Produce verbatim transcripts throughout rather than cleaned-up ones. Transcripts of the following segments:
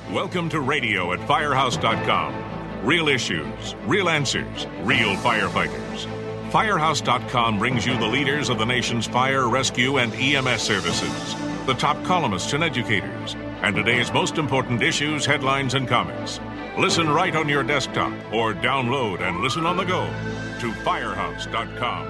Welcome to radio at firehouse dot com. Real issues, real answers, real firefighters. firehouse dot com brings you the leaders of the nation's fire, rescue, and E M S services, the top columnists and educators, and today's most important issues, headlines, and comments. Listen right on your desktop or download and listen on the go to firehouse dot com.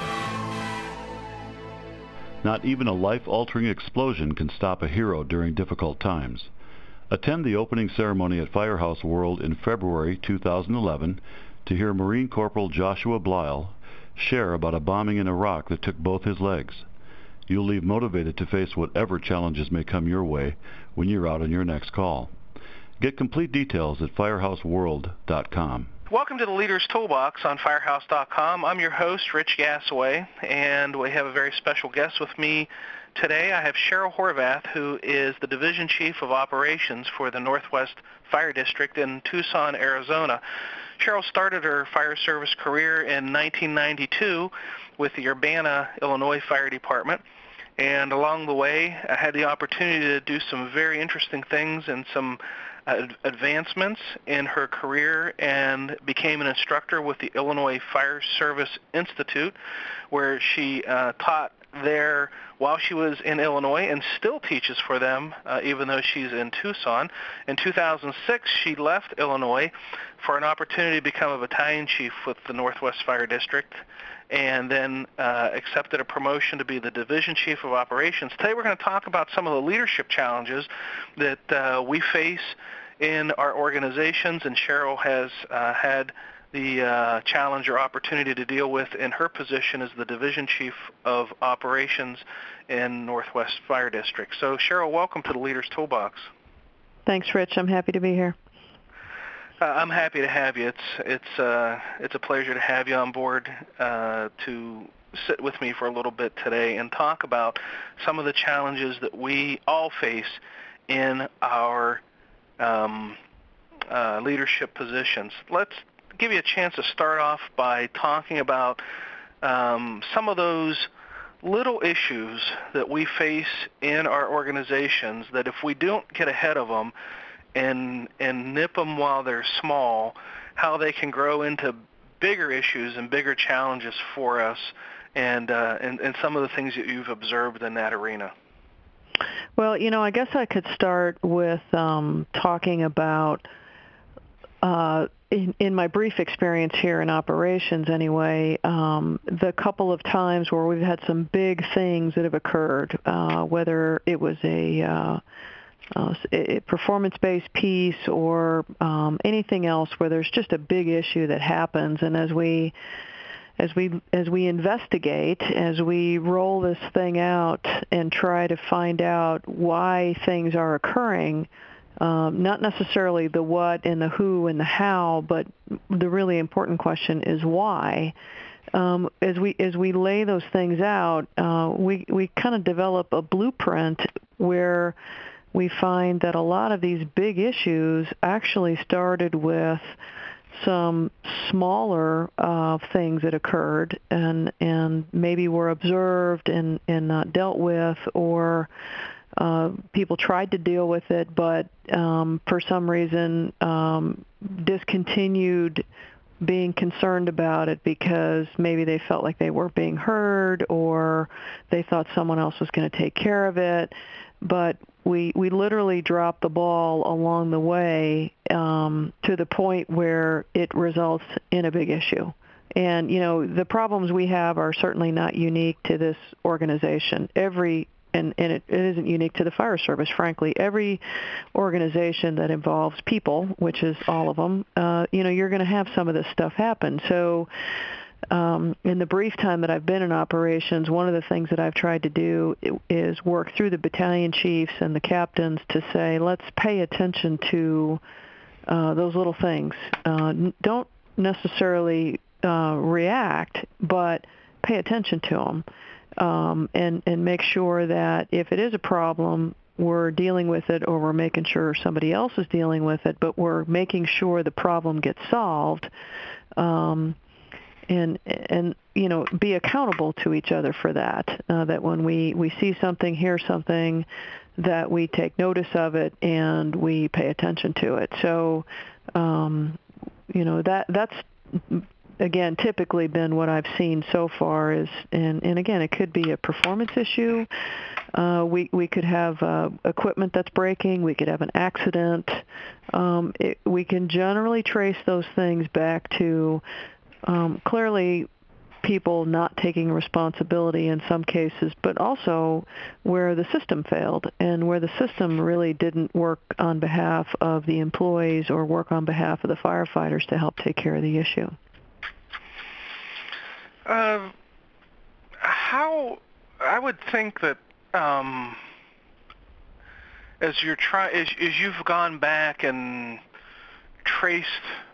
Not even a life-altering explosion can stop a hero during difficult times. Attend the opening ceremony at Firehouse World in February two thousand eleven to hear Marine Corporal Joshua Blyle share about a bombing in Iraq that took both his legs. You'll leave motivated to face whatever challenges may come your way when you're out on your next call. Get complete details at firehouse world dot com. Welcome to the Leaders Toolbox on firehouse dot com. I'm your host, Rich Gasaway, and we have a very special guest with me today. I have Cheryl Horvath, who is the Division Chief of Operations for the Northwest Fire District in Tucson, Arizona. Cheryl started her fire service career in nineteen ninety-two with the Urbana, Illinois Fire Department. And along the way, I had the opportunity to do some very interesting things and some uh, advancements in her career, and became an instructor with the Illinois Fire Service Institute, where she uh, taught there while she was in Illinois and still teaches for them, uh, even though she's in Tucson. In two thousand six, she left Illinois for an opportunity to become a battalion chief with the Northwest Fire District, and then uh, accepted a promotion to be the Division Chief of Operations. Today we're going to talk about some of the leadership challenges that uh, we face in our organizations, and Cheryl has uh, had the uh, challenge or opportunity to deal with in her position as the Division Chief of Operations in Northwest Fire District. So Cheryl, welcome to the Leaders Toolbox. Thanks, Rich. I'm happy to be here. Uh, I'm happy to have you. It's it's uh, it's a pleasure to have you on board uh, to sit with me for a little bit today and talk about some of the challenges that we all face in our um, uh, leadership positions. Let's give you a chance to start off by talking about um, some of those little issues that we face in our organizations that if we don't get ahead of them and and nip them while they're small, how they can grow into bigger issues and bigger challenges for us, and uh, and, and some of the things that you've observed in that arena. Well, you know, I guess I could start with um, talking about, uh, in, in my brief experience here in operations anyway, um, the couple of times where we've had some big things that have occurred, uh, whether it was a uh, Uh, a performance-based piece or um, anything else where there's just a big issue that happens, and as we as we as we investigate, as we roll this thing out and try to find out why things are occurring, um, not necessarily the what and the who and the how, but the really important question is why. Um, as we as we lay those things out, uh, we we kind of develop a blueprint where we find that a lot of these big issues actually started with some smaller uh, things that occurred and and maybe were observed and, and not dealt with, or uh, people tried to deal with it, but um, for some reason um, discontinued being concerned about it because maybe they felt like they weren't being heard, or they thought someone else was going to take care of it. But we we literally dropped the ball along the way um, to the point where it results in a big issue. And, you know, the problems we have are certainly not unique to this organization. Every and, and it, it isn't unique to the fire service, frankly. Every organization that involves people, which is all of them, uh, you know, you're going to have some of this stuff happen. So Um, in the brief time that I've been in operations, one of the things that I've tried to do is work through the battalion chiefs and the captains to say, let's pay attention to uh, those little things. Uh, don't necessarily uh, react, but pay attention to them, um, and, and make sure that if it is a problem, we're dealing with it, or we're making sure somebody else is dealing with it, but we're making sure the problem gets solved. Um, and and you know, be accountable to each other for that. Uh, that when we, we see something, hear something, that we take notice of it and we pay attention to it. So, um, you know, that that's, again, typically been what I've seen so far is, and, and again, it could be a performance issue. Uh, we, we could have uh, equipment that's breaking. We could have an accident. Um, it, we can generally trace those things back to um, clearly people not taking responsibility in some cases, but also where the system failed and where the system really didn't work on behalf of the employees or work on behalf of the firefighters to help take care of the issue. Uh, how, I would think that um, as you're try, as, as you've gone back and traced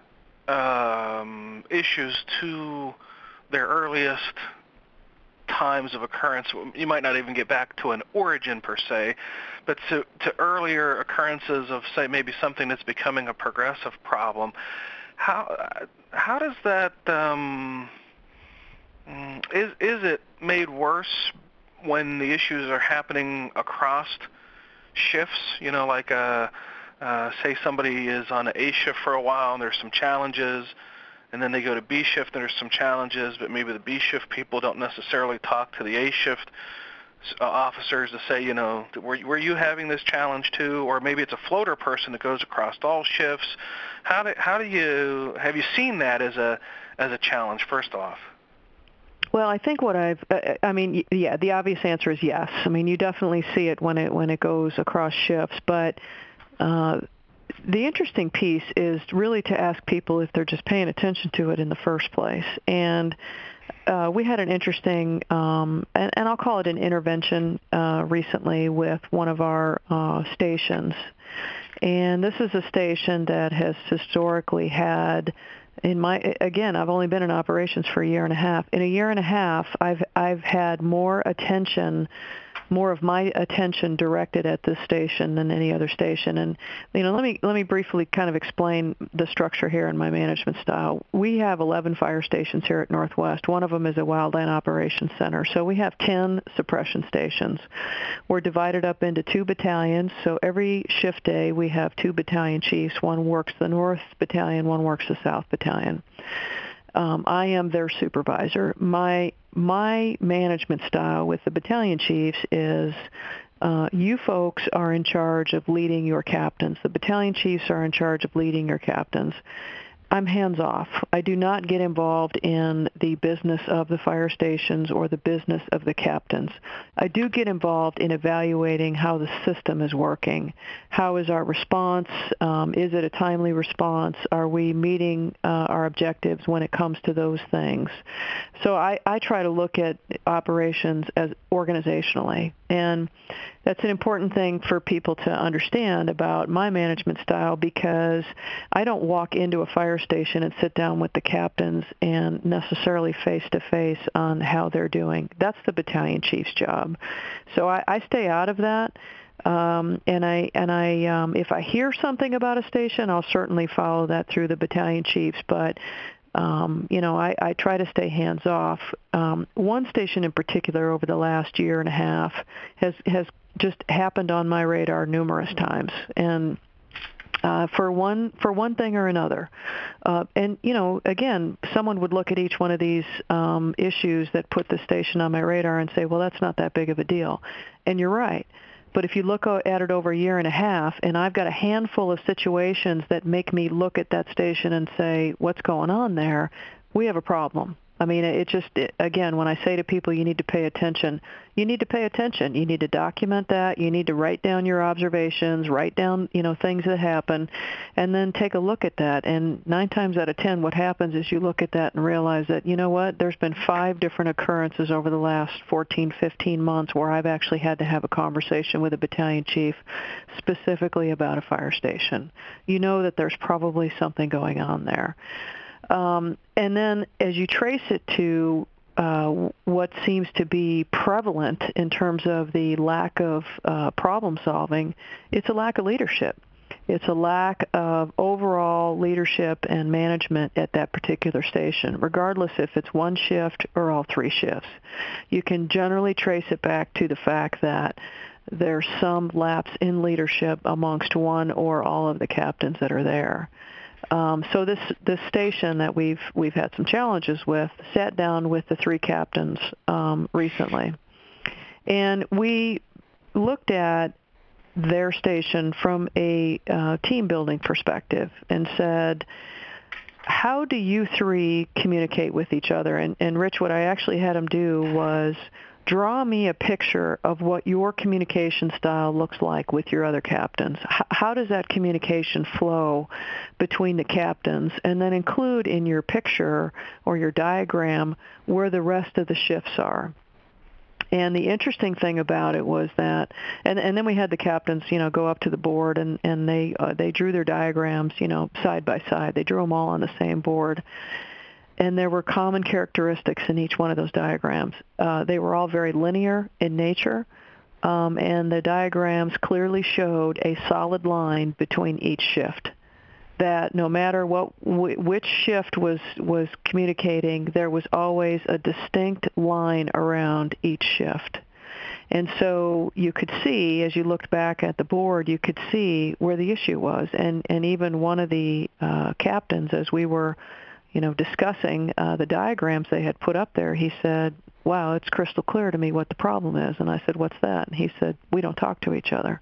um, issues to their earliest times of occurrence, you might not even get back to an origin per se, but to, to earlier occurrences of, say, maybe something that's becoming a progressive problem. How how does that um, is is it made worse when the issues are happening across shifts? You know, like uh, uh, say somebody is on an A shift for a while and there's some challenges, and then they go to B shift and there's some challenges, but maybe the B shift people don't necessarily talk to the A shift uh, officers to say, you know, were, were you having this challenge too? Or maybe it's a floater person that goes across all shifts. How do, how do you, have you seen that as a, as a challenge, first off? Well, I think what I've, I mean, yeah, the obvious answer is yes. I mean, you definitely see it when it, when it goes across shifts, but uh, the interesting piece is really to ask people if they're just paying attention to it in the first place. And uh, we had an interesting, um, and, and I'll call it an intervention uh, recently with one of our uh, stations. And this is a station that has historically had, in my, again, I've only been in operations for a year and a half. In a year and a half, I've I've had more attention, more of my attention directed at this station than any other station. And you know, let me let me briefly kind of explain the structure here in my management style. We have eleven fire stations here at Northwest. One of them is a wildland operations center. So we have ten suppression stations. We're divided up into two battalions. So every shift day we have two battalion chiefs. One works the North Battalion, one works the South Battalion. Um, I am their supervisor. My my management style with the battalion chiefs is uh, you folks are in charge of leading your captains. The battalion chiefs are in charge of leading your captains. I'm hands-off. I do not get involved in the business of the fire stations or the business of the captains. I do get involved in evaluating how the system is working. How is our response? Um, is it a timely response? Are we meeting uh, our objectives when it comes to those things? So I, I try to look at operations as organizationally. And that's an important thing for people to understand about my management style, because I don't walk into a fire station and sit down with the captains and necessarily face-to-face on how they're doing. That's the battalion chief's job. So I, I stay out of that. Um, and I and I um, if I hear something about a station, I'll certainly follow that through the battalion chiefs. But Um, you know, I, I try to stay hands-off. Um, one station in particular over the last year and a half has, has just happened on my radar numerous times, and uh, for one for one thing or another. Uh, and, you know, again, someone would look at each one of these um, issues that put the station on my radar and say, well, that's not that big of a deal. And you're right. But if you look at it over a year and a half, and I've got a handful of situations that make me look at that station and say, what's going on there, we have a problem. I mean, it just, it, again, when I say to people you need to pay attention, you need to pay attention. You need to document that. You need to write down your observations, write down, you know, things that happen, and then take a look at that. And nine times out of ten, what happens is you look at that and realize that, you know what, there's been five different occurrences over the last fourteen, fifteen months where I've actually had to have a conversation with a battalion chief specifically about a fire station. You know that there's probably something going on there. Um, and then as you trace it to uh, what seems to be prevalent in terms of the lack of uh, problem solving, it's a lack of leadership. It's a lack of overall leadership and management at that particular station, regardless if it's one shift or all three shifts. You can generally trace it back to the fact that there's some lapse in leadership amongst one or all of the captains that are there. Um, so this this station that we've we've had some challenges with sat down with the three captains um, recently, and we looked at their station from a uh, team building perspective and said, how do you three communicate with each other? And, and Rich, what I actually had them do was draw me a picture of what your communication style looks like with your other captains. H- how does that communication flow between the captains? And then include in your picture or your diagram where the rest of the shifts are. And the interesting thing about it was that, and, and then we had the captains, you know, go up to the board and, and they uh, they drew their diagrams, you know, side by side. They drew them all on the same board. And there were common characteristics in each one of those diagrams. Uh, they were all very linear in nature, um, and the diagrams clearly showed a solid line between each shift. That no matter what, which shift was, was communicating, there was always a distinct line around each shift. And so you could see, as you looked back at the board, you could see where the issue was. And, and even one of the uh, captains, as we were you know, discussing uh, the diagrams they had put up there, he said, wow, it's crystal clear to me what the problem is. And I said, what's that? And he said, we don't talk to each other.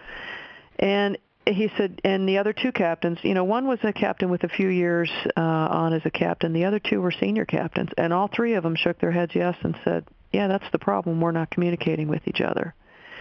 And he said, and the other two captains, you know, one was a captain with a few years uh, on as a captain. The other two were senior captains. And all three of them shook their heads yes and said, yeah, that's the problem. We're not communicating with each other.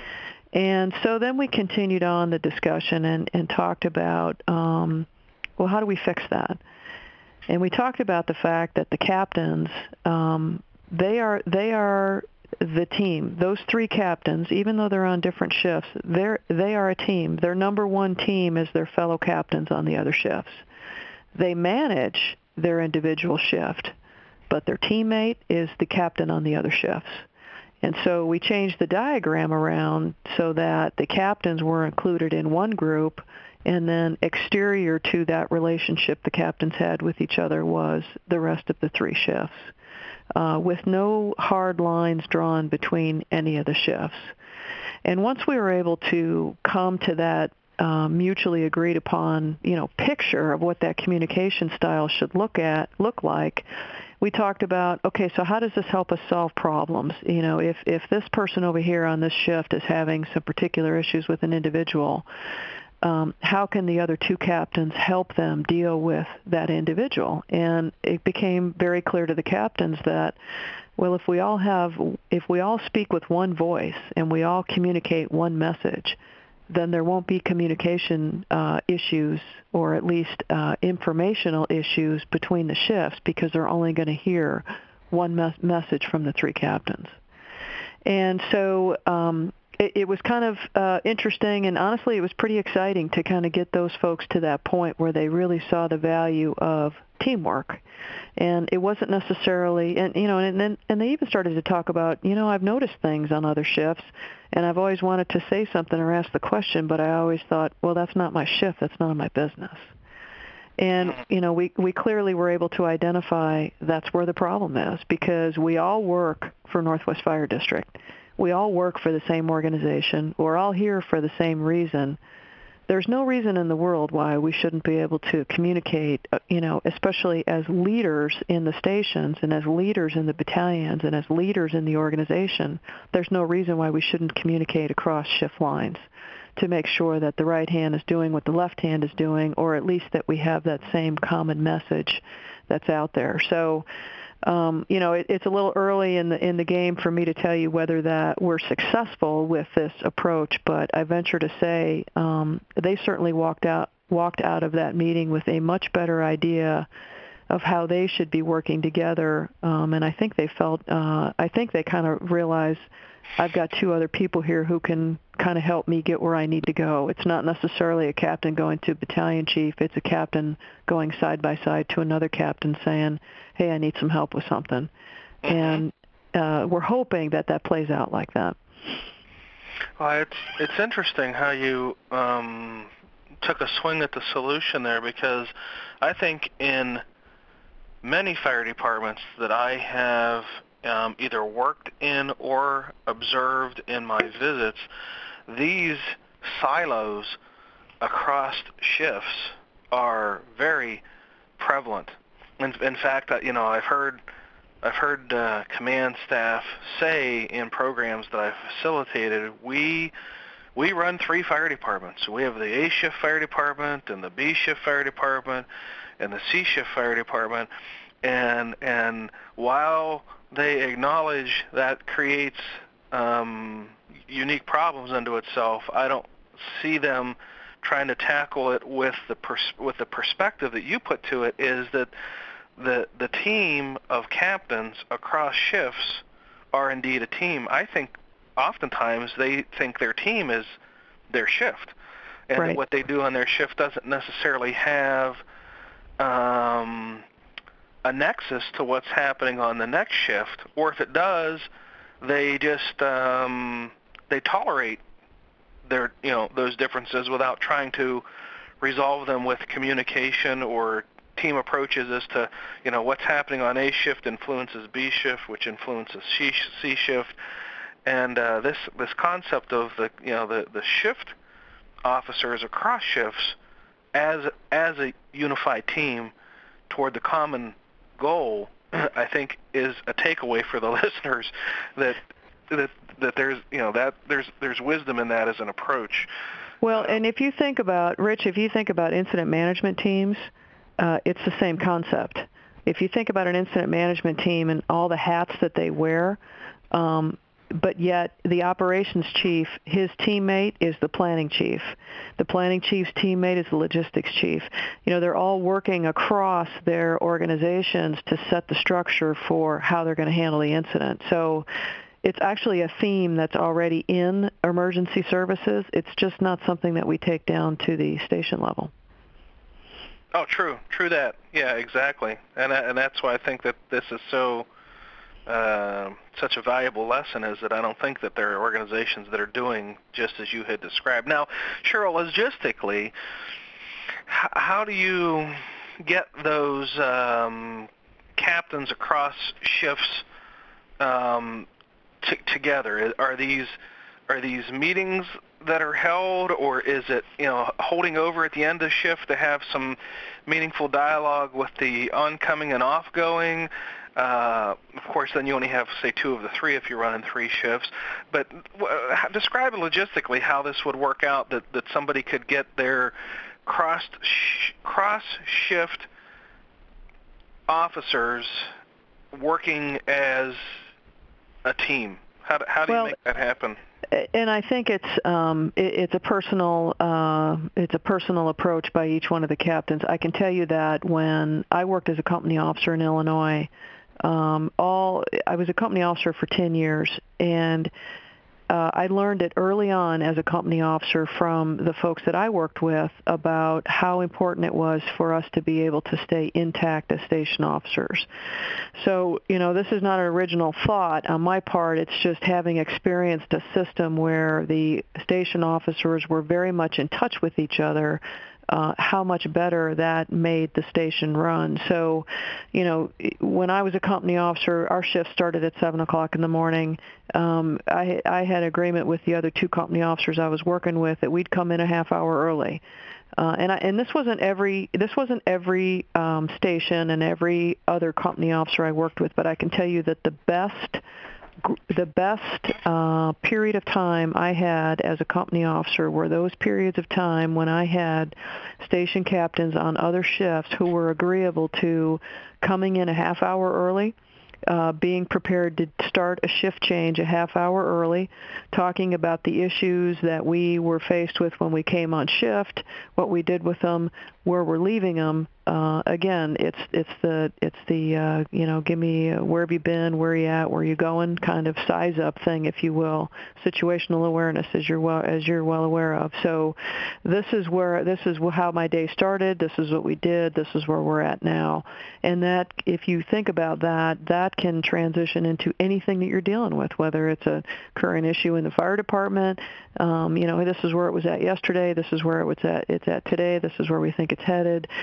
And so then we continued on the discussion and, and talked about, um, well, how do we fix that? And we talked about the fact that the captains, um, they are they are the team. Those three captains, even though they're on different shifts, they're they are a team. Their number one team is their fellow captains on the other shifts. They manage their individual shift, but their teammate is the captain on the other shifts. And so we changed the diagram around so that the captains were included in one group, and then exterior to that relationship the captains had with each other was the rest of the three shifts, uh, with no hard lines drawn between any of the shifts. And once we were able to come to that uh, mutually agreed upon, you know, picture of what that communication style should look at look like, we talked about, okay, so how does this help us solve problems? You know, if if this person over here on this shift is having some particular issues with an individual, Um, how can the other two captains help them deal with that individual? And it became very clear to the captains that, well, if we all have, if we all speak with one voice and we all communicate one message, then there won't be communication uh, issues or at least uh, informational issues between the shifts because they're only going to hear one mes- message from the three captains. And so um, It, it was kind of uh, interesting, and honestly, it was pretty exciting to kind of get those folks to that point where they really saw the value of teamwork. And it wasn't necessarily, and you know, and then and they even started to talk about, you know, I've noticed things on other shifts, and I've always wanted to say something or ask the question, but I always thought, well, that's not my shift, that's none of my business. And, you know, we, we clearly were able to identify that's where the problem is, because we all work for Northwest Fire District. We all work for the same organization. We're all here for the same reason. There's no reason in the world why we shouldn't be able to communicate, you know, especially as leaders in the stations and as leaders in the battalions and as leaders in the organization. There's no reason why we shouldn't communicate across shift lines to make sure that the right hand is doing what the left hand is doing, or at least that we have that same common message that's out there. So, Um, you know, it, it's a little early in the in the game for me to tell you whether that we're successful with this approach, but I venture to say um, they certainly walked out walked out of that meeting with a much better idea of how they should be working together, um, and I think they felt uh, I think they kind of realized I've got two other people here who can kind of help me get where I need to go. It's not necessarily a captain going to battalion chief. It's a captain going side by side to another captain saying, hey, I need some help with something. Mm-hmm. And uh, we're hoping that that plays out like that. Well, it's, it's interesting how you um, took a swing at the solution there, because I think in many fire departments that I have Um, either worked in or observed in my visits, these silos across shifts are very prevalent. In, in fact, uh, you know, I've heard I've heard uh, command staff say in programs that I've facilitated, we we run three fire departments. We have the A shift fire department and the B shift fire department and the C shift fire department, and and while they acknowledge that creates um, unique problems unto itself, I don't see them trying to tackle it with the pers- with the perspective that you put to it, is that the the team of captains across shifts are indeed a team. I think oftentimes they think their team is their shift, and right. that what they do on their shift doesn't necessarily have um, a nexus to what's happening on the next shift, or if it does, they just um, they tolerate their you know those differences without trying to resolve them with communication or team approaches as to, you know, what's happening on A shift influences B shift, which influences C, C shift, and uh, this this concept of the you know the, the shift officers across shifts as as a unified team toward the common goal, I think is a takeaway for the listeners that that that there's you know that there's there's wisdom in that as an approach. Well, and if you think about, Rich, if you think about incident management teams, uh, it's the same concept. If you think about an incident management team and all the hats that they wear, um, but yet the operations chief, his teammate is the planning chief. The planning chief's teammate is the logistics chief. You know, they're all working across their organizations to set the structure for how they're going to handle the incident. So it's actually a theme that's already in emergency services. It's just not something that we take down to the station level. Oh, true, true that. Yeah, exactly. And and that's why I think that this is so uh, such a valuable lesson, is that I don't think that there are organizations that are doing just as you had described. Now, Cheryl, logistically, h- how do you get those um, captains across shifts um, T- together? Are these are these meetings that are held, or is it you know holding over at the end of shift to have some meaningful dialogue with the oncoming and offgoing? Uh, of course, then you only have say two of the three if you're running three shifts. But uh, describe logistically how this would work out, that, that somebody could get their cross sh- cross shift officers working as a team. How do, how do well, you make that happen? And I think it's um, it, it's a personal uh, it's a personal approach by each one of the captains. I can tell you that when I worked as a company officer in Illinois, um, all I was a company officer for ten years, and Uh, I learned it early on as a company officer from the folks that I worked with about how important it was for us to be able to stay intact as station officers. So, you know, this is not an original thought on my part. It's just having experienced a system where the station officers were very much in touch with each other, Uh, how much better that made the station run. So, you know, when I was a company officer, our shift started at seven o'clock in the morning. Um, I, I had agreement with the other two company officers I was working with that we'd come in a half hour early. Uh, and, I, and this wasn't every this wasn't every um, station and every other company officer I worked with, but I can tell you that the best the best uh, period of time I had as a company officer were those periods of time when I had station captains on other shifts who were agreeable to coming in a half hour early, uh, being prepared to start a shift change a half hour early, talking about the issues that we were faced with when we came on shift, what we did with them, where we're leaving them. Uh, again, it's it's the it's the uh, you know give me uh, where have you been, where are you at, where are you going, kind of size up thing, if you will, situational awareness, as you're well as you're well aware of. So, this is where this is how my day started. This is what we did. This is where we're at now. And that, if you think about that, that can transition into anything that you're dealing with, whether it's a current issue in the fire department. Um, you know, this is where it was at yesterday. This is where it was at. It's at today. This is where we think it's headed. Just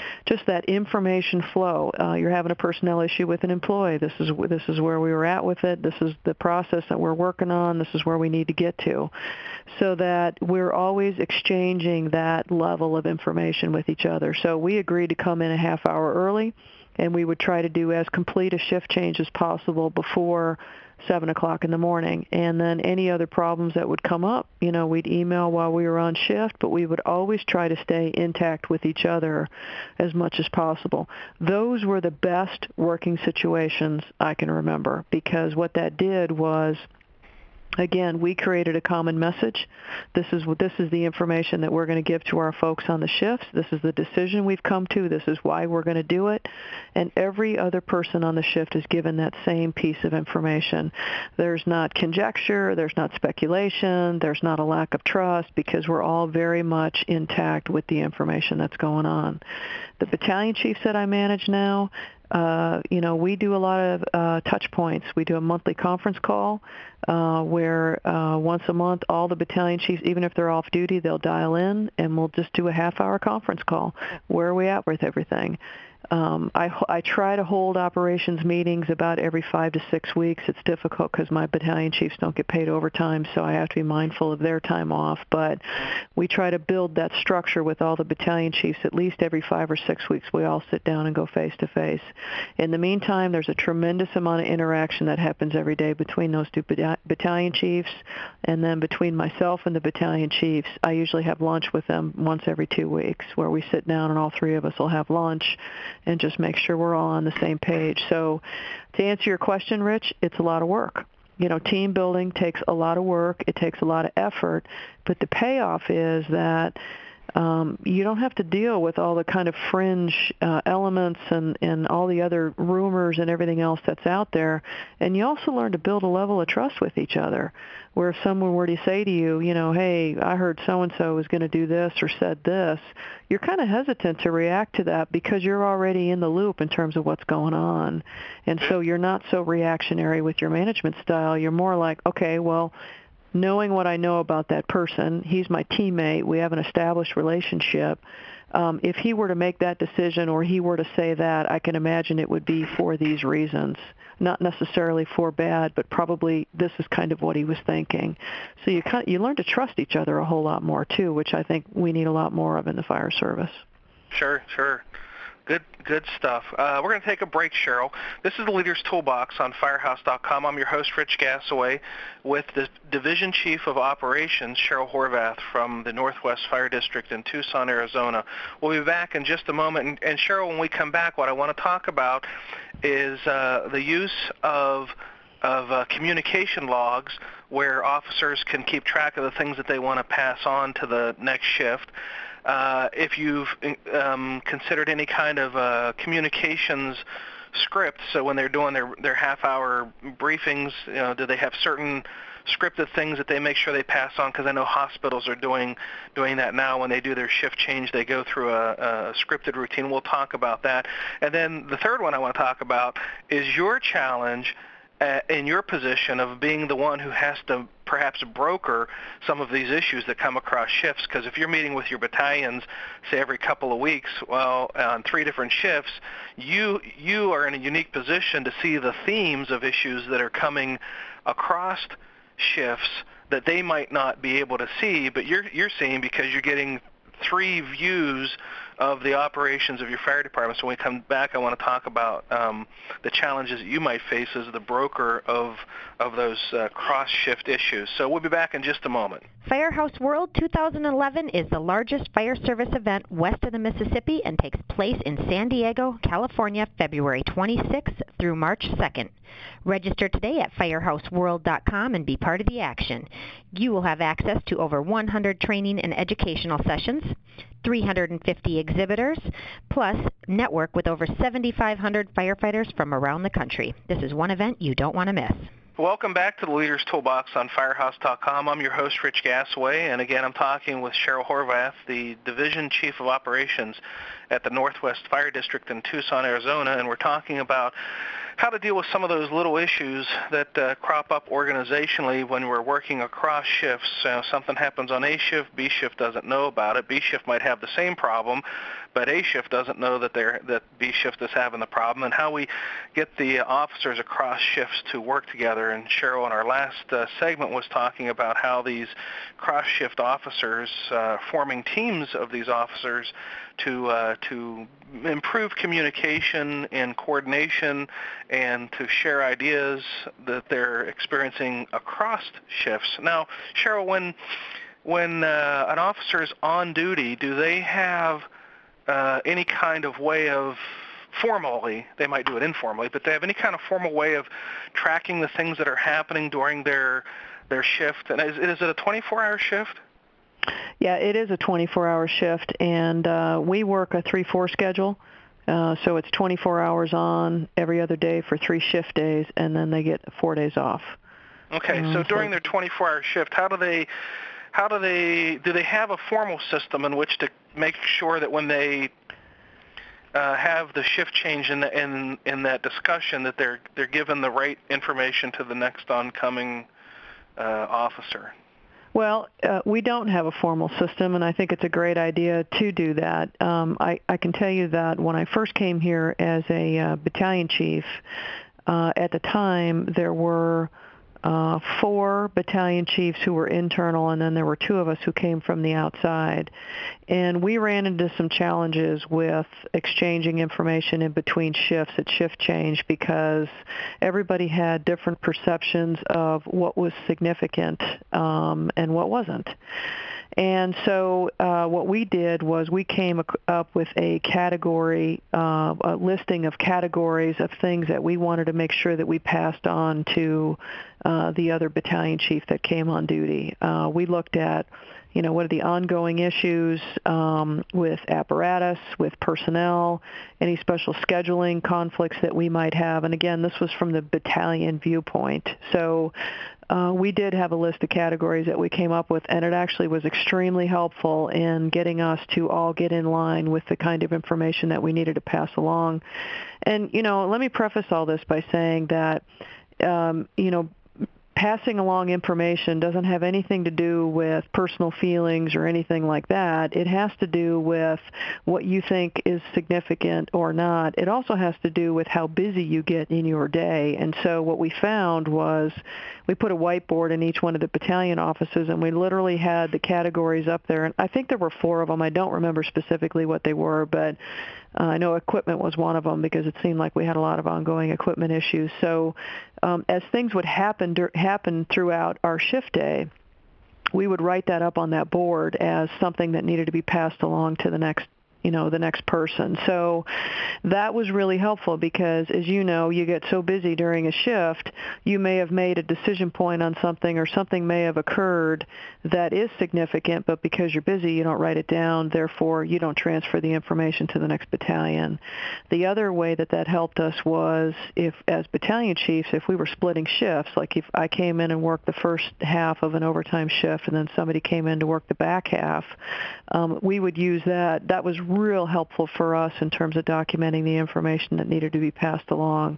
that information flow. Uh, you're having a personnel issue with an employee. This is this is where we were at with it. This is the process that we're working on. This is where we need to get to, so that we're always exchanging that level of information with each other. So we agreed to come in a half hour early, and we would try to do as complete a shift change as possible before seven o'clock in the morning. And then any other problems that would come up, you know, we'd email while we were on shift, but we would always try to stay intact with each other as much as possible. Those were the best working situations I can remember, because what that did was, again, we created a common message. This is what this is the information that we're going to give to our folks on the shifts. This is the decision we've come to. This is why we're going to do it. And every other person on the shift is given that same piece of information. There's not conjecture. There's not speculation. There's not a lack of trust, because we're all very much intact with the information that's going on. The battalion chiefs that I manage now, Uh, you know, we do a lot of uh, touch points. We do a monthly conference call uh, where uh, once a month all the battalion chiefs, even if they're off duty, they'll dial in, and we'll just do a half-hour conference call. Where are we at with everything? Um, I, I try to hold operations meetings about every five to six weeks. It's difficult because my battalion chiefs don't get paid overtime, so I have to be mindful of their time off. But we try to build that structure with all the battalion chiefs. At least every five or six weeks, we all sit down and go face-to-face. In the meantime, there's a tremendous amount of interaction that happens every day between those two battalion chiefs, and then between myself and the battalion chiefs. I usually have lunch with them once every two weeks where we sit down and all three of us will have lunch and just make sure we're all on the same page. So to answer your question, Rich, it's a lot of work. You know, team building takes a lot of work. It takes a lot of effort. But the payoff is that um, you don't have to deal with all the kind of fringe uh, elements and, and all the other rumors and everything else that's out there. And you also learn to build a level of trust with each other, where if someone were to say to you, you know, hey, I heard so-and-so was going to do this or said this, you're kind of hesitant to react to that because you're already in the loop in terms of what's going on. And so you're not so reactionary with your management style. You're more like, okay, well, knowing what I know about that person, he's my teammate, we have an established relationship. Um, if he were to make that decision or he were to say that, I can imagine it would be for these reasons. Not necessarily for bad, but probably this is kind of what he was thinking. So you kind of, you learn to trust each other a whole lot more, too, which I think we need a lot more of in the fire service. Sure, sure. Good, good stuff. Uh, we're going to take a break, Cheryl. This is the Leader's Toolbox on Firehouse dot com. I'm your host, Rich Gasaway, with the Division Chief of Operations, Cheryl Horvath, from the Northwest Fire District in Tucson, Arizona. We'll be back in just a moment. And, and Cheryl, when we come back, what I want to talk about is uh, the use of of uh, communication logs where officers can keep track of the things that they want to pass on to the next shift. Uh, if you've um, considered any kind of uh, communications script, so when they're doing their, their half-hour briefings, you know, do they have certain scripted things that they make sure they pass on? Because I know hospitals are doing doing that now. When they do their shift change, they go through a, a scripted routine. We'll talk about that. And then the third one I want to talk about is your challenge Uh, in your position of being the one who has to perhaps broker some of these issues that come across shifts. Because if you're meeting with your battalions, say every couple of weeks, well, on three different shifts, you you are in a unique position to see the themes of issues that are coming across shifts that they might not be able to see, but you're you're seeing because you're getting three views of the operations of your fire department. So when we come back, I want to talk about um, the challenges that you might face as the broker of of those uh, cross-shift issues. So we'll be back in just a moment. Firehouse World two thousand eleven is the largest fire service event west of the Mississippi and takes place in San Diego, California, February twenty-sixth through March second. Register today at firehouse world dot com and be part of the action. You will have access to over one hundred training and educational sessions, three hundred fifty exhibitors, plus network with over seventy-five hundred firefighters from around the country. This is one event you don't want to miss. Welcome back to the Leader's Toolbox on Firehouse dot com. I'm your host, Rich Gasaway, and again, I'm talking with Cheryl Horvath, the Division Chief of Operations at the Northwest Fire District in Tucson, Arizona, and we're talking about how to deal with some of those little issues that uh, crop up organizationally when we're working across shifts. Uh, something happens on A shift, B shift doesn't know about it. B shift might have the same problem, but A shift doesn't know that they're that B shift is having the problem, and how we get the officers across shifts to work together. And Cheryl, in our last uh, segment, was talking about how these cross-shift officers, uh, forming teams of these officers to uh, to improve communication and coordination and to share ideas that they're experiencing across shifts. Now, Cheryl, when when uh, an officer is on duty, do they have uh, any kind of way of formally, they might do it informally, but they have any kind of formal way of tracking the things that are happening during their their shift? And is, is it a twenty-four hour shift? Yeah, it is a twenty-four hour shift, and uh, we work a three four schedule. Uh, so it's twenty-four hours on every other day for three shift days, and then they get four days off. Okay, um, so during so their twenty-four hour shift, how do they, how do they, do they have a formal system in which to make sure that when they uh, have the shift change in, the, in in that discussion, that they're they're given the right information to the next oncoming uh, officer? Well, uh, we don't have a formal system, and I think it's a great idea to do that. Um, I, I can tell you that when I first came here as a uh, battalion chief, uh, at the time there were uh, four battalion chiefs who were internal, and then there were two of us who came from the outside. And we ran into some challenges with exchanging information in between shifts at shift change because everybody had different perceptions of what was significant um, and what wasn't. And so uh, what we did was we came up with a category, uh, a listing of categories of things that we wanted to make sure that we passed on to uh, the other battalion chief that came on duty. Uh, we looked at, you know, what are the ongoing issues um, with apparatus, with personnel, any special scheduling conflicts that we might have. And again, this was from the battalion viewpoint. So uh, we did have a list of categories that we came up with, and it actually was extremely helpful in getting us to all get in line with the kind of information that we needed to pass along. And, you know, let me preface all this by saying that, um, you know, passing along information doesn't have anything to do with personal feelings or anything like that. It has to do with what you think is significant or not. It also has to do with how busy you get in your day. And so what we found was we put a whiteboard in each one of the battalion offices, and we literally had the categories up there. And I think there were four of them. I don't remember specifically what they were, but Uh, I know equipment was one of them because it seemed like we had a lot of ongoing equipment issues. So um, as things would happen happen throughout our shift day, we would write that up on that board as something that needed to be passed along to the next you know, the next person. So that was really helpful because, as you know, you get so busy during a shift, you may have made a decision point on something or something may have occurred that is significant, but because you're busy, you don't write it down. Therefore, you don't transfer the information to the next battalion. The other way that that helped us was if, as battalion chiefs, if we were splitting shifts, like if I came in and worked the first half of an overtime shift and then somebody came in to work the back half, um, we would use that. That was real helpful for us in terms of documenting the information that needed to be passed along.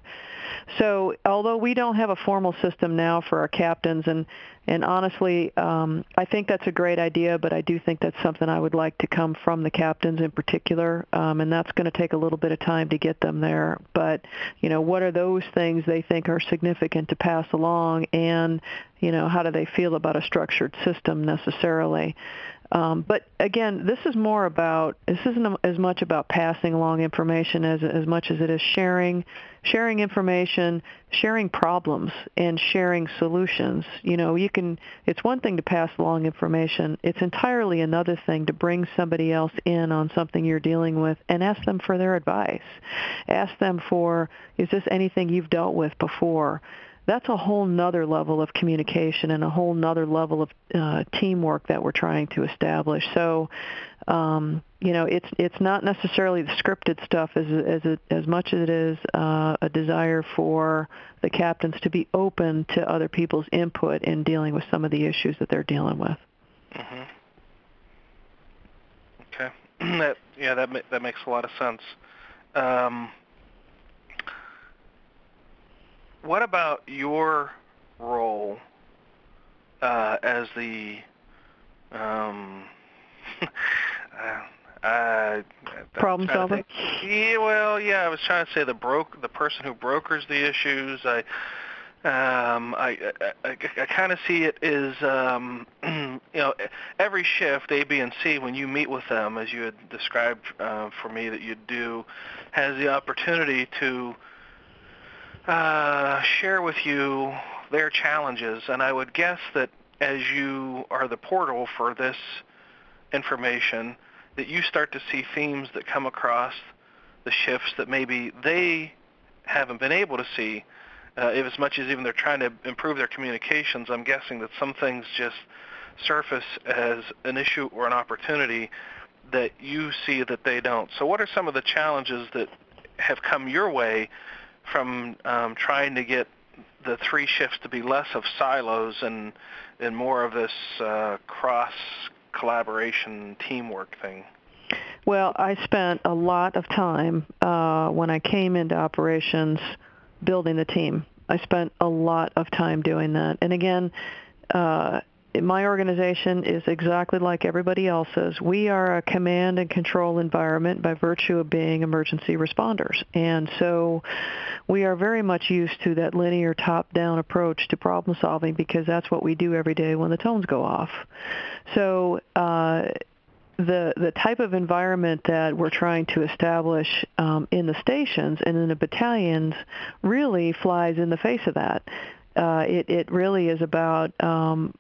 So although we don't have a formal system now for our captains, and, and honestly, um, I think that's a great idea, but I do think that's something I would like to come from the captains in particular, um, and that's going to take a little bit of time to get them there. But, you know, what are those things they think are significant to pass along, and, you know, how do they feel about a structured system necessarily? Um, but again, this is more about, this isn't as much about passing along information as as much as it is sharing, sharing information, sharing problems, and sharing solutions. You know, you can, it's one thing to pass along information. It's entirely another thing to bring somebody else in on something you're dealing with and ask them for their advice. Ask them for, is this anything you've dealt with before? That's a whole nother level of communication and a whole nother level of uh, teamwork that we're trying to establish. So, um, you know, it's it's not necessarily the scripted stuff as as it, as much as it is uh, a desire for the captains to be open to other people's input in dealing with some of the issues that they're dealing with. Mm-hmm. Okay. that yeah, that ma- that makes a lot of sense. Um, what about your role uh, as the um, uh, uh, problem solver? Yeah, well, yeah, I was trying to say the broke, the person who brokers the issues. I, um, I, I, I, I kind of see it as, um, you know, every shift, A, B, and C, when you meet with them, as you had described uh, for me that you do, has the opportunity to uh, share with you their challenges. And I would guess that as you are the portal for this information, that you start to see themes that come across the shifts that maybe they haven't been able to see. Uh, if as much as even they're trying to improve their communications, I'm guessing that some things just surface as an issue or an opportunity that you see that they don't. So what are some of the challenges that have come your way from um, trying to get the three shifts to be less of silos and, and more of this uh, cross-collaboration teamwork thing? Well, I spent a lot of time uh, when I came into operations building the team. I spent a lot of time doing that. And again, uh, my organization is exactly like everybody else's. We are a command and control environment by virtue of being emergency responders. And so we are very much used to that linear top-down approach to problem solving because that's what we do every day when the tones go off. So uh, the the type of environment that we're trying to establish um, in the stations and in the battalions really flies in the face of that. Uh, it, it really is about um,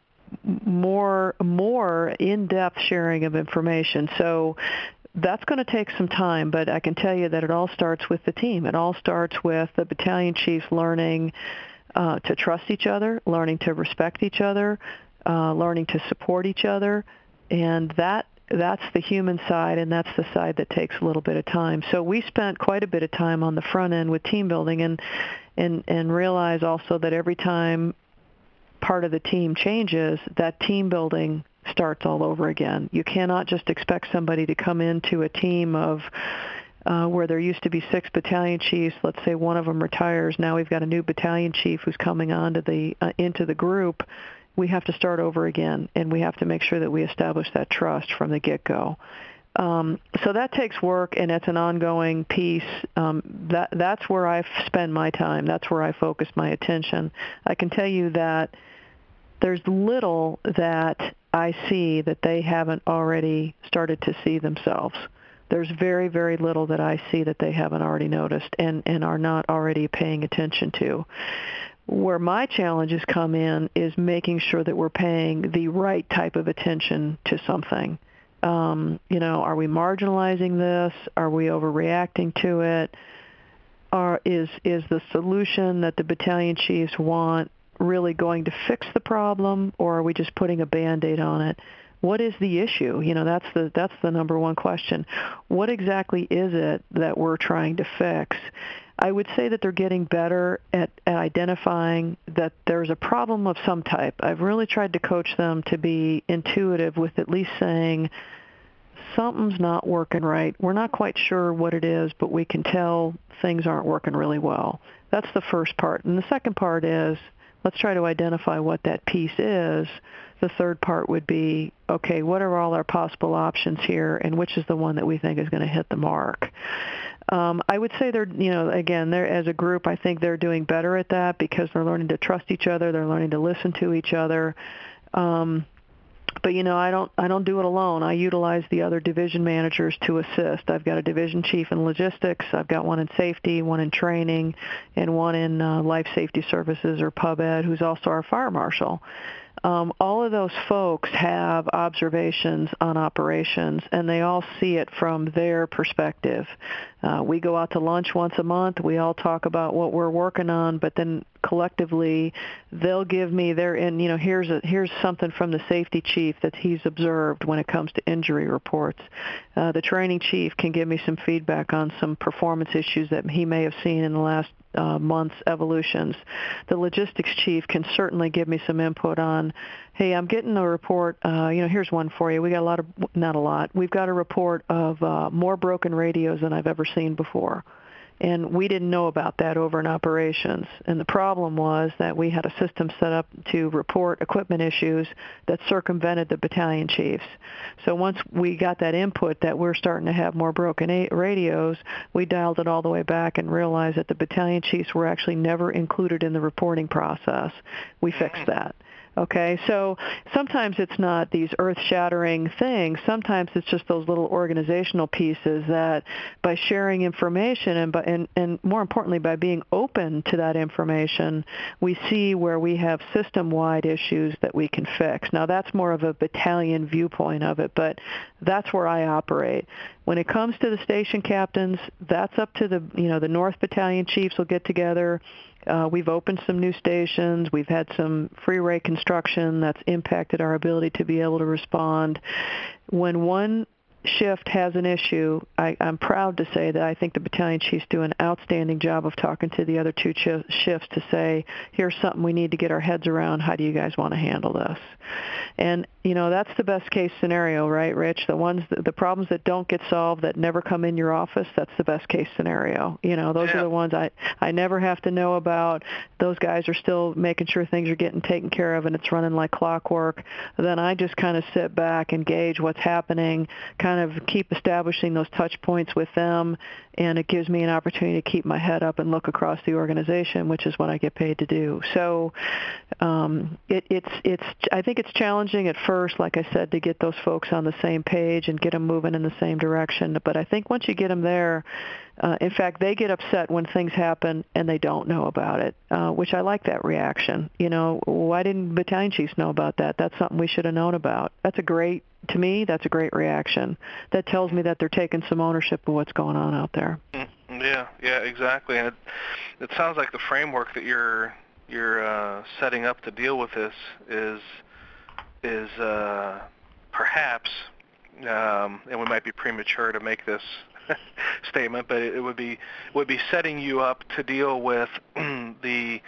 more more in-depth sharing of information. So that's going to take some time, but I can tell you that it all starts with the team. It all starts with the battalion chiefs learning uh, to trust each other, learning to respect each other, uh, learning to support each other, and that that's the human side, and that's the side that takes a little bit of time. So we spent quite a bit of time on the front end with team building, and and and realize also that every time part of the team changes, that team building starts all over again. You cannot just expect somebody to come into a team of uh, where there used to be six battalion chiefs. Let's say one of them retires. Now we've got a new battalion chief who's coming on to the uh, into the group. We have to start over again, and we have to make sure that we establish that trust from the get-go. Um, so that takes work, and it's an ongoing piece. Um, that that's where I spend my time. That's where I focus my attention. I can tell you that there's little that I see that they haven't already started to see themselves. There's very, very little that I see that they haven't already noticed and, and are not already paying attention to. Where my challenges come in is making sure that we're paying the right type of attention to something. Um, you know, are we marginalizing this? Are we overreacting to it? Are, is, is the solution that the battalion chiefs want really going to fix the problem, or are we just putting a Band-Aid on it? What is the issue? You know, that's the that's the number one question. What exactly is it that we're trying to fix? I would say that they're getting better at, at identifying that there's a problem of some type. I've really tried to coach them to be intuitive with at least saying, something's not working right. We're not quite sure what it is, but we can tell things aren't working really well. That's the first part. And the second part is, let's try to identify what that piece is. The third part would be, okay, what are all our possible options here, and which is the one that we think is going to hit the mark? Um, I would say they're, you know, again, they're, as a group, I think they're doing better at that because they're learning to trust each other. They're learning to listen to each other. Um, But, you know, I don't I don't do it alone. I utilize the other division managers to assist. I've got a division chief in logistics. I've got one in safety, one in training, and one in uh, life safety services or pub ed, who's also our fire marshal. Um, all of those folks have observations on operations, and they all see it from their perspective. Uh, we go out to lunch once a month. We all talk about what we're working on, but then collectively they'll give me their, and you know, here's a, here's something from the safety chief that he's observed when it comes to injury reports. Uh, the training chief can give me some feedback on some performance issues that he may have seen in the last uh, month's evolutions. The logistics chief can certainly give me some input on, hey, I'm getting a report, uh, you know, here's one for you. We got a lot of, not a lot, we've got a report of uh, more broken radios than I've ever seen before. And we didn't know about that over in operations. And the problem was that we had a system set up to report equipment issues that circumvented the battalion chiefs. So once we got that input that we're starting to have more broken radios, we dialed it all the way back and realized that the battalion chiefs were actually never included in the reporting process. We fixed that. Okay, so sometimes it's not these earth-shattering things. Sometimes it's just those little organizational pieces that by sharing information and, by, and, and more importantly by being open to that information, we see where we have system-wide issues that we can fix. Now that's more of a battalion viewpoint of it, but that's where I operate. When it comes to the station captains, that's up to the, you know, the North Battalion chiefs will get together. Uh, we've opened some new stations. We've had some free rate construction that's impacted our ability to be able to respond. When one shift has an issue, I, I'm proud to say that I think the battalion chiefs do an outstanding job of talking to the other two ch- shifts to say, here's something we need to get our heads around. How do you guys want to handle this? And, you know, that's the best case scenario, right, Rich? The ones, that, the problems that don't get solved, that never come in your office, that's the best case scenario. You know, those yeah. are the ones I, I never have to know about. Those guys are still making sure things are getting taken care of and it's running like clockwork. Then I just kind of sit back and gauge what's happening, kind of keep establishing those touch points with them, and it gives me an opportunity to keep my head up and look across the organization, which is what I get paid to do. So um, it, it's, it's, I think it's challenging at first, like I said, to get those folks on the same page and get them moving in the same direction. But I think once you get them there, uh, in fact, they get upset when things happen and they don't know about it, uh, which I like that reaction. You know, why didn't battalion chiefs know about that? That's something we should have known about. That's a great, to me, that's a great reaction. That tells me that they're taking some ownership of what's going on out there. Yeah, yeah, exactly. And it, it sounds like the framework that you're you're uh, setting up to deal with this is is uh, perhaps, um, and we might be premature to make this statement, but it would be would be setting you up to deal with the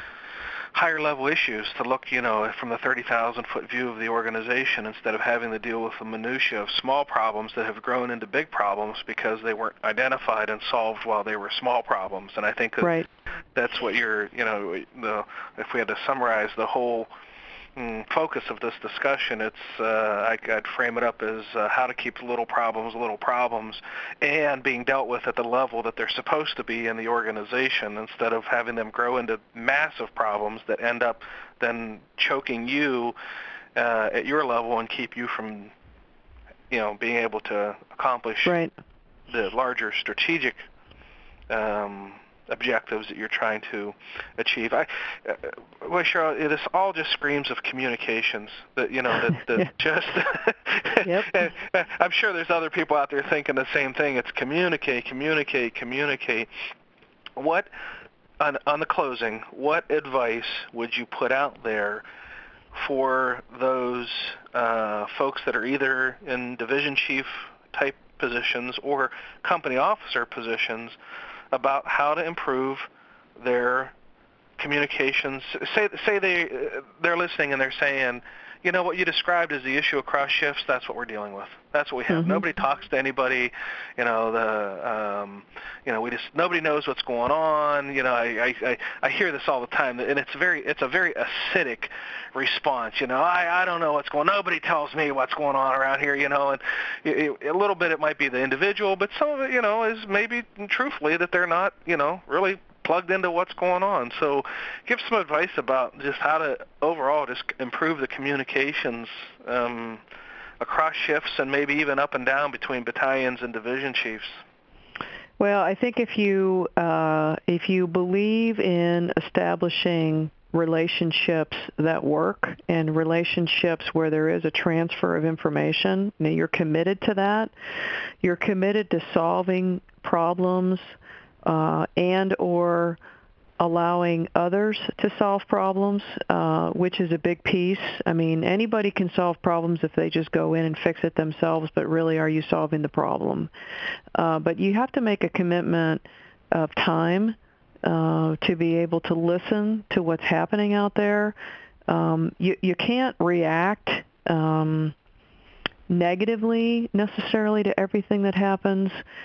higher level issues, to look, you know, from the thirty thousand foot view of the organization instead of having to deal with the minutia of small problems that have grown into big problems because they weren't identified and solved while they were small problems. And I think that right. that's what you're, you know, the, if we had to summarize the whole mm, focus of this discussion, it's, uh, I, I'd frame it up as uh, how to keep little problems little problems and being dealt with at the level that they're supposed to be in the organization instead of having them grow into massive problems that end up then choking you uh, at your level and keep you from, you know, being able to accomplish right. the larger strategic um objectives that you're trying to achieve. I, uh, well, Cheryl, it is all just screams of communications. That you know, that, that just. Yep. I'm sure there's other people out there thinking the same thing. It's communicate, communicate, communicate. What on, on the closing? What advice would you put out there for those uh, folks that are either in division chief type positions or company officer positions about how to improve their communications? Say say they they're listening and they're saying, you know, what you described as the issue across shifts, that's what we're dealing with. That's what we have. Mm-hmm. Nobody talks to anybody. You know, the um, you know, we just nobody knows what's going on. You know, I, I I hear this all the time, and it's very it's a very acidic response. You know, I I don't know what's going on. Nobody tells me what's going on around here. You know, and it, it, a little bit it might be the individual, but some of it, you know, is maybe truthfully that they're not, you know, really plugged into what's going on. So give some advice about just how to overall just improve the communications um, across shifts and maybe even up and down between battalions and division chiefs. Well, I think if you uh, if you believe in establishing relationships that work and relationships where there is a transfer of information, and you're committed to that, you're committed to solving problems Uh, and or allowing others to solve problems, uh, which is a big piece. I mean, anybody can solve problems if they just go in and fix it themselves, but really, are you solving the problem? Uh, but you have to make a commitment of time uh, to be able to listen to what's happening out there. Um, you, you can't react um, negatively necessarily to everything that happens.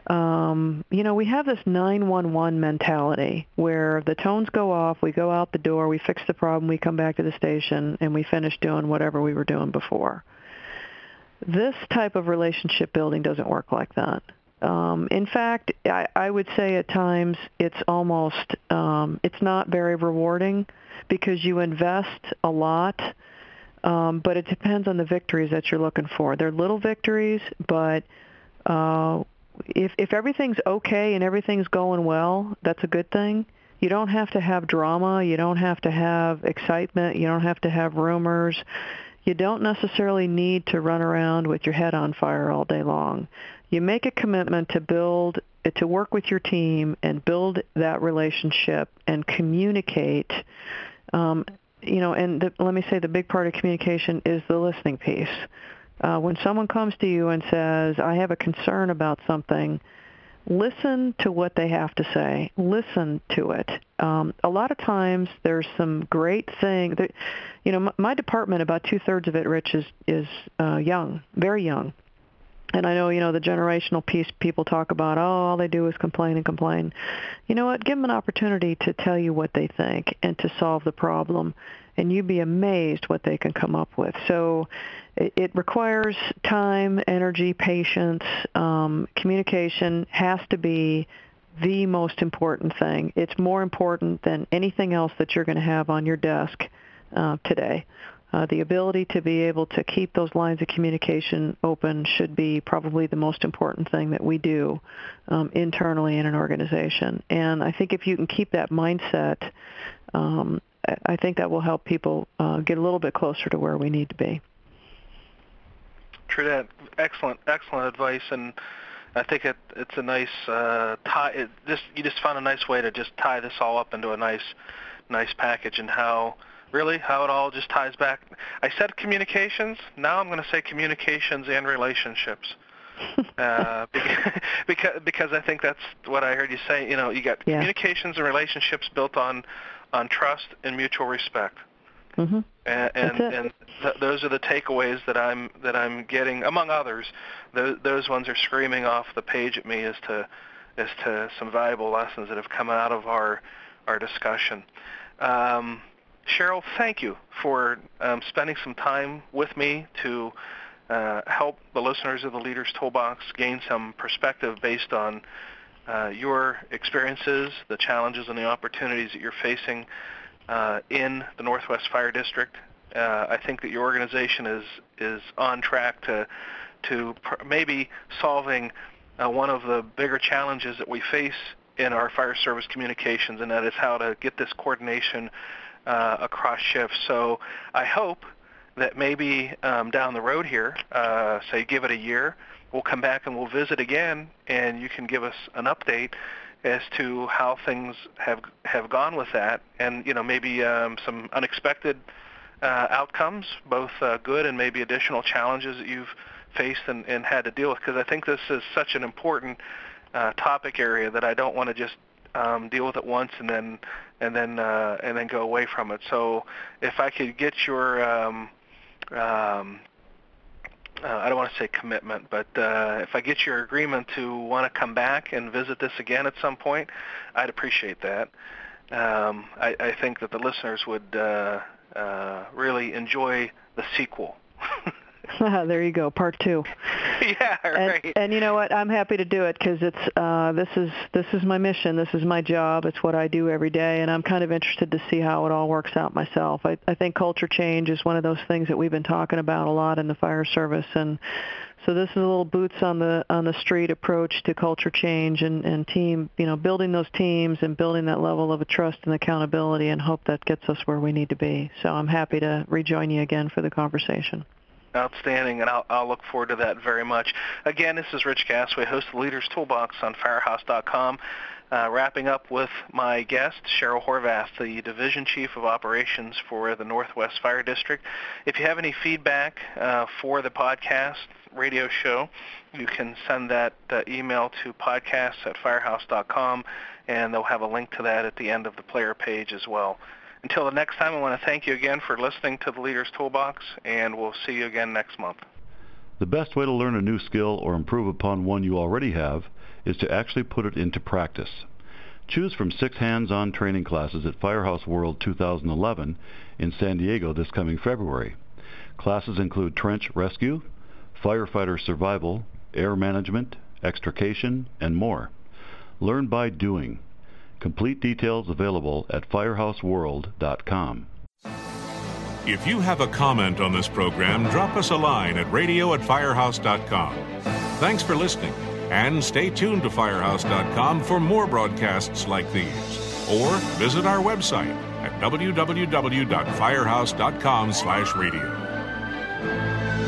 um, you know, we have this nine one one mentality where the tones go off, we go out the door, we fix the problem, we come back to the station, and we finish doing whatever we were doing before. This type of relationship building doesn't work like that. Um, in fact, I, I would say at times it's almost, um, it's not very rewarding because you invest a lot, um, but it depends on the victories that you're looking for. They're little victories, but uh, if, if everything's okay and everything's going well, that's a good thing. You don't have to have drama. You don't have to have excitement. You don't have to have rumors. You don't necessarily need to run around with your head on fire all day long. You make a commitment to build, to work with your team and build that relationship and communicate. Um, you know, and the, let me say the big part of communication is the listening piece. Uh, when someone comes to you and says, I have a concern about something, listen to what they have to say. Listen to it. Um, a lot of times there's some great thing. That, you know, my, my department, about two-thirds of it, Rich, is, is uh, young, very young. And I know, you know, the generational piece people talk about, oh, all they do is complain and complain. You know what? Give them an opportunity to tell you what they think and to solve the problem, and you'd be amazed what they can come up with. So it, it requires time, energy, patience. Um, communication has to be the most important thing. It's more important than anything else that you're going to have on your desk uh, today. Uh, the ability to be able to keep those lines of communication open should be probably the most important thing that we do um, internally in an organization. And I think if you can keep that mindset, um, I think that will help people uh, get a little bit closer to where we need to be. True. Excellent, excellent advice, and I think it, it's a nice uh, tie. It just you just found a nice way to just tie this all up into a nice, nice package, and how. Really, how it all just ties back. I said communications. Now I'm going to say communications and relationships, uh, because because I think that's what I heard you say. You know, you got yeah. communications and relationships built on on trust and mutual respect, mm-hmm. and and, and th- those are the takeaways that I'm that I'm getting. Among others, those those ones are screaming off the page at me as to as to some valuable lessons that have come out of our our discussion. Um, Cheryl, thank you for um, spending some time with me to uh, help the listeners of the Leaders Toolbox gain some perspective based on uh, your experiences, the challenges and the opportunities that you're facing uh, in the Northwest Fire District. Uh, I think that your organization is is on track to to pr- maybe solving uh, one of the bigger challenges that we face in our fire service communications, and that is how to get this coordination Uh, across shifts. So I hope that maybe um, down the road here, uh, say give it a year, we'll come back and we'll visit again, and you can give us an update as to how things have have gone with that, and you know maybe um, some unexpected uh, outcomes, both uh, good and maybe additional challenges that you've faced and, and had to deal with. Because I think this is such an important uh, topic area that I don't want to just Um, deal with it once and then and then uh, and then go away from it. So if I could get your um, um, uh, I don't want to say commitment, but uh, if I get your agreement to want to come back and visit this again at some point, I'd appreciate that. Um, I, I think that the listeners would uh, uh, really enjoy the sequel. There you go, part two. Yeah, right. And, and you know what? I'm happy to do it because it's uh, this is this is my mission. This is my job. It's what I do every day, and I'm kind of interested to see how it all works out myself. I, I think culture change is one of those things that we've been talking about a lot in the fire service, and so this is a little boots on the on the street approach to culture change and, and team, you know, building those teams and building that level of trust and accountability, and hope that gets us where we need to be. So I'm happy to rejoin you again for the conversation. Outstanding, and I'll, I'll look forward to that very much. Again, this is Rich Gasaway, host of the Leaders Toolbox on firehouse dot com. Uh, wrapping up with my guest, Cheryl Horvath, the Division Chief of Operations for the Northwest Fire District. If you have any feedback uh, for the podcast radio show, you can send that uh, email to podcasts at firehouse dot com, and they'll have a link to that at the end of the player page as well. Until the next time, I want to thank you again for listening to the Leaders Toolbox, and we'll see you again next month. The best way to learn a new skill or improve upon one you already have is to actually put it into practice. Choose from six hands-on training classes at Firehouse World two thousand eleven in San Diego this coming February. Classes include trench rescue, firefighter survival, air management, extrication, and more. Learn by doing. Complete details available at firehouse world dot com. If you have a comment on this program, drop us a line at radio at firehouse dot com. Thanks for listening, and stay tuned to firehouse dot com for more broadcasts like these. Or visit our website at w w w dot firehouse dot com slash radio.